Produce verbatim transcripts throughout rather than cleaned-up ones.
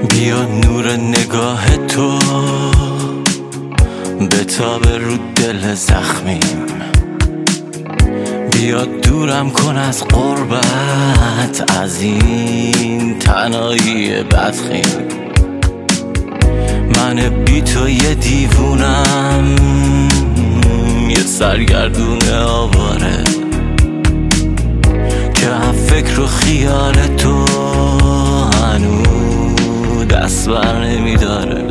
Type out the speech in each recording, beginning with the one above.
بیا نور نگاه تو بتابه رو دل زخمیم، بیا دورم کن از غربت، از این تنهایی بدخیم. من بی تو یه دیوونم، یه سرگردون آواره که فکر و خیال تو هنوز دست بر نمیداره.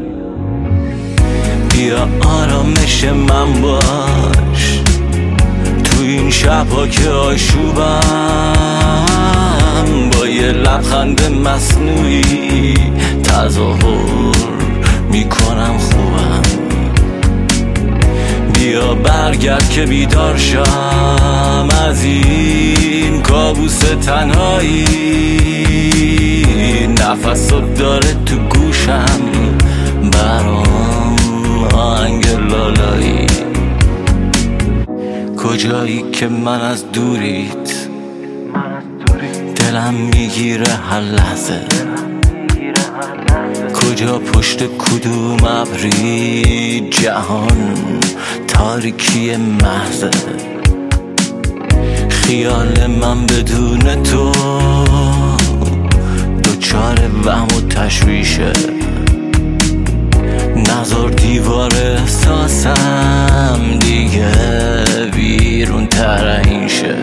بیا آرامش من باش تو این شبها که آشوبم، با یه لبخند مصنوعی تظاهر میکنم خوبم. بیا برگرد که بیدار شم از این کابوس تنهایی، نفست داره تو گوشم برام آهنگ لالایی. کجایی که من از دوریت دلم میگیره هر لحظه، کجا پشت کدوم ابری جهان تاریکی محضه. خیال من بدون تو دوچار وهم و تشویشه، نذار دیوار احساسم دیگه بیرون تر این شه.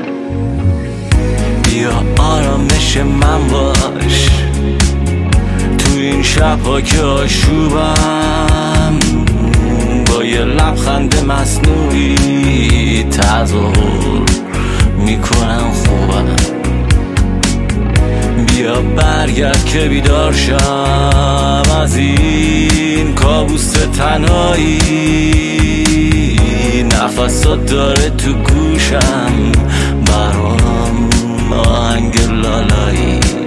بیا آرامش من باش تو این شبها که آشوبم، با یه لبخند مصنوعی تظاهر میکنم خوبم. بیا برگرد که بیدار شم از این کابوس تنهایی، نفست داره تو گوشم برام آهنگ لالایی.